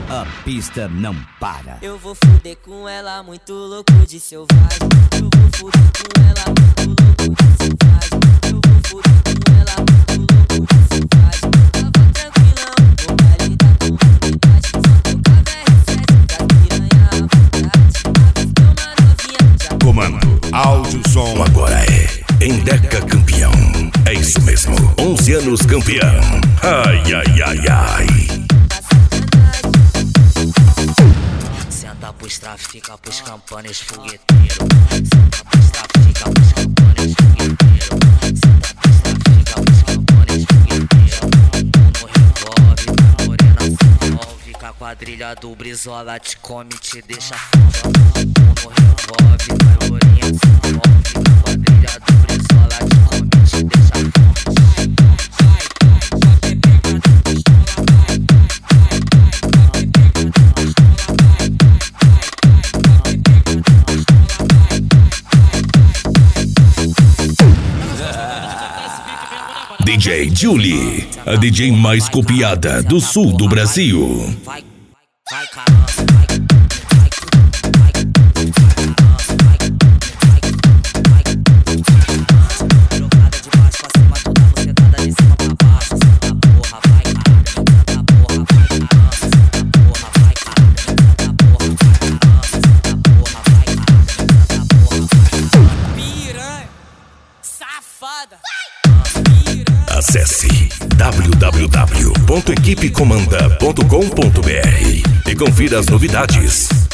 a pista não para. Eu vou fuder com ela muito louco de selvagem. Eu vou fuder com ela muito louco de selvagem. Eu vou fuder com ela muito louco de selvagem. Tava tranquilão, o baile da comunidade. Só tocava R7 da piranha à vontade. Avistei uma novinha já. Comando, áudio, som. Agora é Endeca campeão. É isso mesmo, 11 anos campeão. Ai, ai, ai, ai. Senta pros trafica, pros campanhas fogueteiros. Senta pros trafica, pros campanhas fogueteiros. Senta pros trafica, pros campanhas fogueteiros. No revolve, pra morena se envolve. Com a quadrilha do Brizola te come, te deixa foda. No revolve, pra morena se envolve. Com a quadrilha do Brizola te come, te deixa foda. DJ Julie, a DJ mais copiada do sul do Brasil. Vai, caramba, trocada de baixo pra cima, toda bucetada de cima pra baixo. Senta porra, vai caralho, senta porra, vai caralho, senta porra, vai caralho, senta porra, vai caralho, senta porra, vai caralho, senta porra, vai caralho. Piranha, safada. Acesse www.equipecomanda.com.br e confira as novidades.